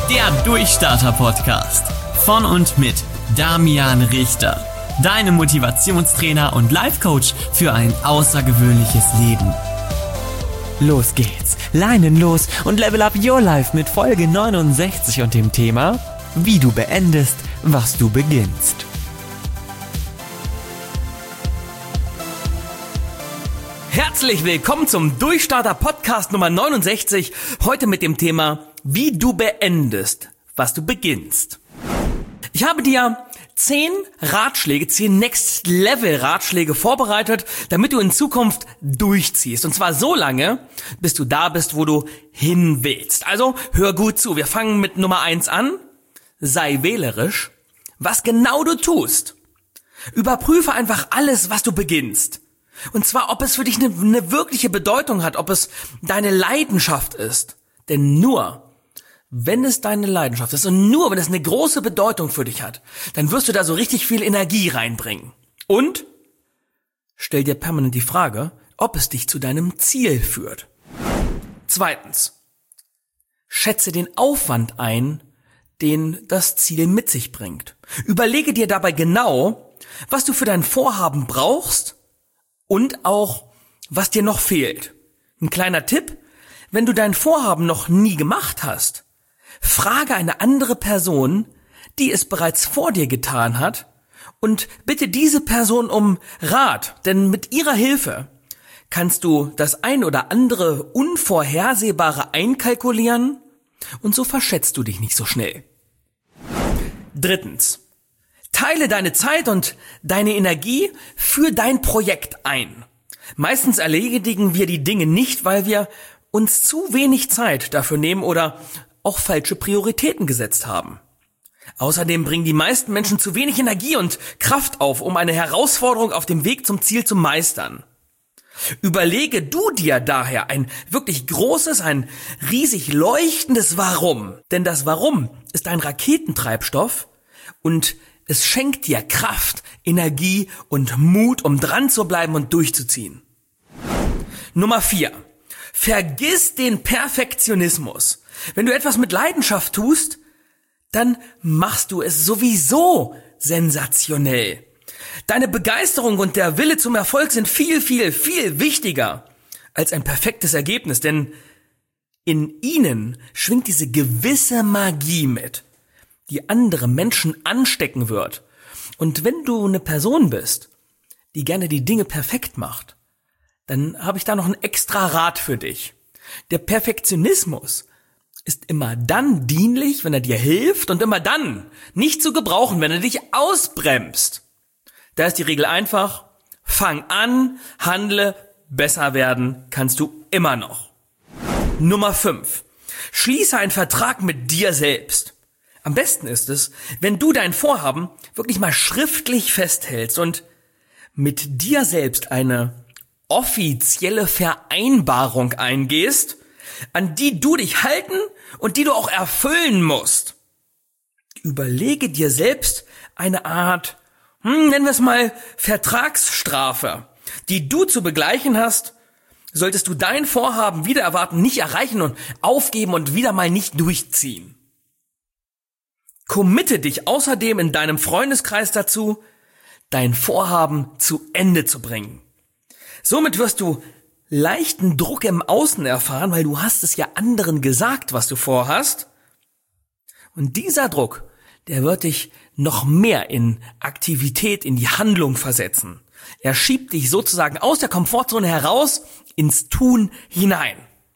Der Durchstarter-Podcast von und mit Damian Richter. Deine Motivationstrainer und Life-Coach für ein außergewöhnliches Leben. Los geht's, Leinen los und level up your life mit Folge 69 und dem Thema, wie du beendest, was du beginnst. Herzlich willkommen zum Durchstarter-Podcast Nummer 69, heute mit dem Thema, wie du beendest, was du beginnst. Ich habe dir 10 Next-Level-Ratschläge vorbereitet, damit du in Zukunft durchziehst. Und zwar so lange, bis du da bist, wo du hin willst. Also hör gut zu. Wir fangen mit Nummer 1 an. Sei wählerisch, was genau du tust. Überprüfe einfach alles, was du beginnst. Und zwar, ob es für dich eine wirkliche Bedeutung hat, ob es deine Leidenschaft ist. Denn nur wenn es deine Leidenschaft ist und nur wenn es eine große Bedeutung für dich hat, dann wirst du da so richtig viel Energie reinbringen. Und stell dir permanent die Frage, ob es dich zu deinem Ziel führt. 2. Schätze den Aufwand ein, den das Ziel mit sich bringt. Überlege dir dabei genau, was du für dein Vorhaben brauchst und auch, was dir noch fehlt. Ein kleiner Tipp: Wenn du dein Vorhaben noch nie gemacht hast, frage eine andere Person, die es bereits vor dir getan hat, und bitte diese Person um Rat, denn mit ihrer Hilfe kannst du das ein oder andere Unvorhersehbare einkalkulieren und so verschätzt du dich nicht so schnell. 3. Teile deine Zeit und deine Energie für dein Projekt ein. Meistens erledigen wir die Dinge nicht, weil wir uns zu wenig Zeit dafür nehmen oder auch falsche Prioritäten gesetzt haben. Außerdem bringen die meisten Menschen zu wenig Energie und Kraft auf, um eine Herausforderung auf dem Weg zum Ziel zu meistern. Überlege du dir daher ein wirklich großes, ein riesig leuchtendes Warum. Denn das Warum ist ein Raketentreibstoff und es schenkt dir Kraft, Energie und Mut, um dran zu bleiben und durchzuziehen. Nummer 4. Vergiss den Perfektionismus. Wenn du etwas mit Leidenschaft tust, dann machst du es sowieso sensationell. Deine Begeisterung und der Wille zum Erfolg sind viel, viel, viel wichtiger als ein perfektes Ergebnis, denn in ihnen schwingt diese gewisse Magie mit, die andere Menschen anstecken wird. Und wenn du eine Person bist, die gerne die Dinge perfekt macht, dann habe ich da noch einen extra Rat für dich. Der Perfektionismus ist immer dann dienlich, wenn er dir hilft, und immer dann nicht zu gebrauchen, wenn er dich ausbremst. Da ist die Regel einfach: Fang an, handle, besser werden kannst du immer noch. Nummer 5. Schließe einen Vertrag mit dir selbst. Am besten ist es, wenn du dein Vorhaben wirklich mal schriftlich festhältst und mit dir selbst eine offizielle Vereinbarung eingehst, an die du dich halten und die du auch erfüllen musst. Überlege dir selbst eine Art, nennen wir es mal Vertragsstrafe, die du zu begleichen hast, solltest du dein Vorhaben wider Erwarten nicht erreichen und aufgeben und wieder mal nicht durchziehen. Committe dich außerdem in deinem Freundeskreis dazu, dein Vorhaben zu Ende zu bringen. Somit wirst du leichten Druck im Außen erfahren, weil du hast es ja anderen gesagt, was du vorhast. Und dieser Druck, der wird dich noch mehr in Aktivität, in die Handlung versetzen. Er schiebt dich sozusagen aus der Komfortzone heraus ins Tun hinein.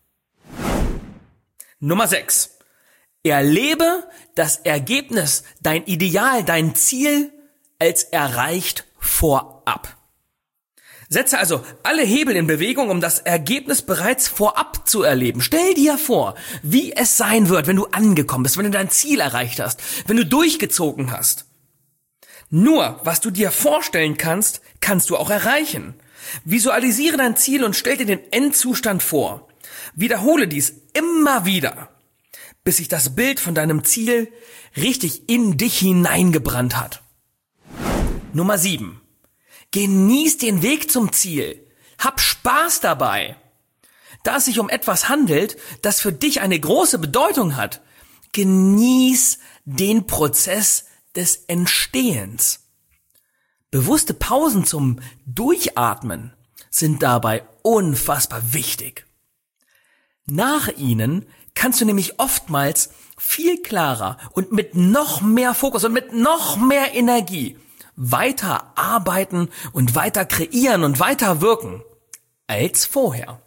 Nummer 6. Erlebe das Ergebnis, dein Ideal, dein Ziel als erreicht vorab. Setze also alle Hebel in Bewegung, um das Ergebnis bereits vorab zu erleben. Stell dir vor, wie es sein wird, wenn du angekommen bist, wenn du dein Ziel erreicht hast, wenn du durchgezogen hast. Nur, was du dir vorstellen kannst, kannst du auch erreichen. Visualisiere dein Ziel und stell dir den Endzustand vor. Wiederhole dies immer wieder, bis sich das Bild von deinem Ziel richtig in dich hineingebrannt hat. Nummer 7. Genieß den Weg zum Ziel. Hab Spaß dabei. Da es sich um etwas handelt, das für dich eine große Bedeutung hat, genieß den Prozess des Entstehens. Bewusste Pausen zum Durchatmen sind dabei unfassbar wichtig. Nach ihnen kannst du nämlich oftmals viel klarer und mit noch mehr Fokus und mit noch mehr Energie weiter arbeiten und weiter kreieren und weiter wirken als vorher.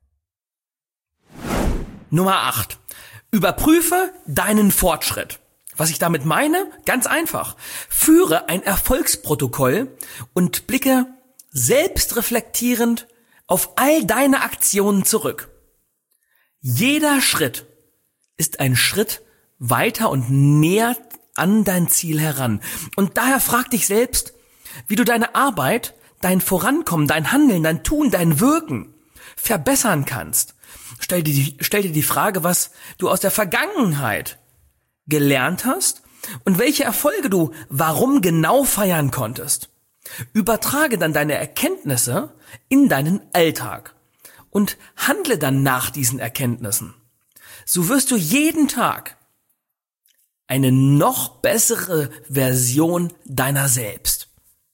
Nummer 8. Überprüfe deinen Fortschritt. Was ich damit meine? Ganz einfach. Führe ein Erfolgsprotokoll und blicke selbstreflektierend auf all deine Aktionen zurück. Jeder Schritt ist ein Schritt weiter und näher an dein Ziel heran. Und daher frag dich selbst, wie du deine Arbeit, dein Vorankommen, dein Handeln, dein Tun, dein Wirken verbessern kannst. Stell dir die Frage, was du aus der Vergangenheit gelernt hast und welche Erfolge du warum genau feiern konntest. Übertrage dann deine Erkenntnisse in deinen Alltag und handle dann nach diesen Erkenntnissen. So wirst du jeden Tag eine noch bessere Version deiner selbst.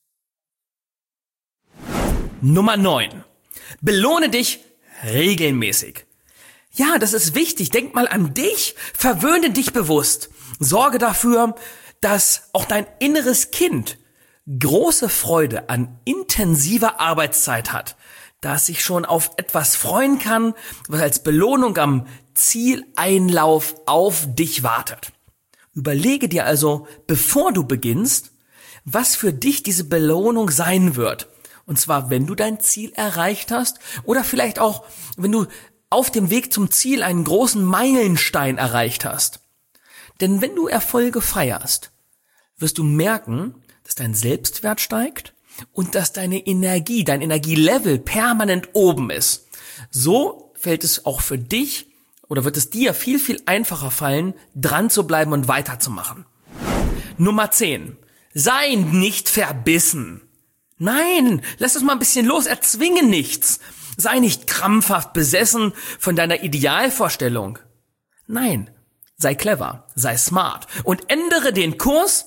Nummer 9. Belohne dich regelmäßig. Ja, das ist wichtig. Denk mal an dich. Verwöhne dich bewusst. Sorge dafür, dass auch dein inneres Kind große Freude an intensiver Arbeitszeit hat, da es sich schon auf etwas freuen kann, was als Belohnung am Zieleinlauf auf dich wartet. Überlege dir also, bevor du beginnst, was für dich diese Belohnung sein wird. Und zwar, wenn du dein Ziel erreicht hast oder vielleicht auch, wenn du auf dem Weg zum Ziel einen großen Meilenstein erreicht hast. Denn wenn du Erfolge feierst, wirst du merken, dass dein Selbstwert steigt und dass deine Energie, dein Energielevel permanent oben ist. So fällt es auch für dich oder wird es dir viel, viel einfacher fallen, dran zu bleiben und weiterzumachen. Nummer 10. Sei nicht verbissen. Nein, lass es mal ein bisschen los, erzwinge nichts. Sei nicht krampfhaft besessen von deiner Idealvorstellung. Nein, sei clever, sei smart und ändere den Kurs,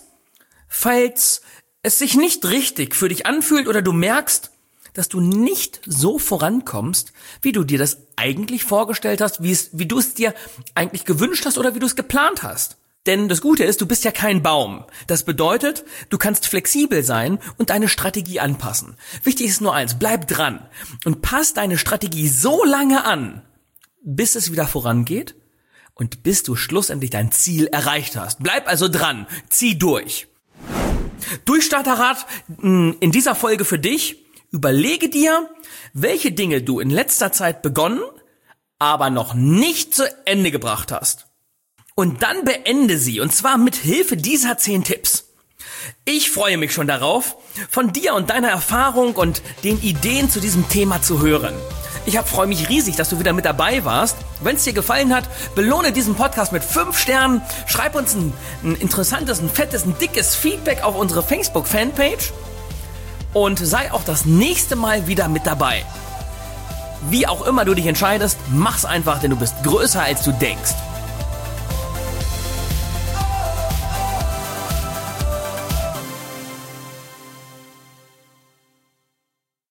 falls es sich nicht richtig für dich anfühlt oder du merkst, dass du nicht so vorankommst, wie du dir das eigentlich vorgestellt hast, wie du es dir eigentlich gewünscht hast oder wie du es geplant hast. Denn das Gute ist, du bist ja kein Baum. Das bedeutet, du kannst flexibel sein und deine Strategie anpassen. Wichtig ist nur eins, bleib dran und pass deine Strategie so lange an, bis es wieder vorangeht und bis du schlussendlich dein Ziel erreicht hast. Bleib also dran, zieh durch. Durchstarterrat in dieser Folge für dich. Überlege dir, welche Dinge du in letzter Zeit begonnen, aber noch nicht zu Ende gebracht hast. Und dann beende sie, und zwar mit Hilfe dieser 10 Tipps. Ich freue mich schon darauf, von dir und deiner Erfahrung und den Ideen zu diesem Thema zu hören. Ich freue mich riesig, dass du wieder mit dabei warst. Wenn es dir gefallen hat, belohne diesen Podcast mit 5 Sternen. Schreib uns ein interessantes, ein fettes, ein dickes Feedback auf unsere Facebook-Fanpage. Und sei auch das nächste Mal wieder mit dabei. Wie auch immer du dich entscheidest, mach's einfach, denn du bist größer als du denkst.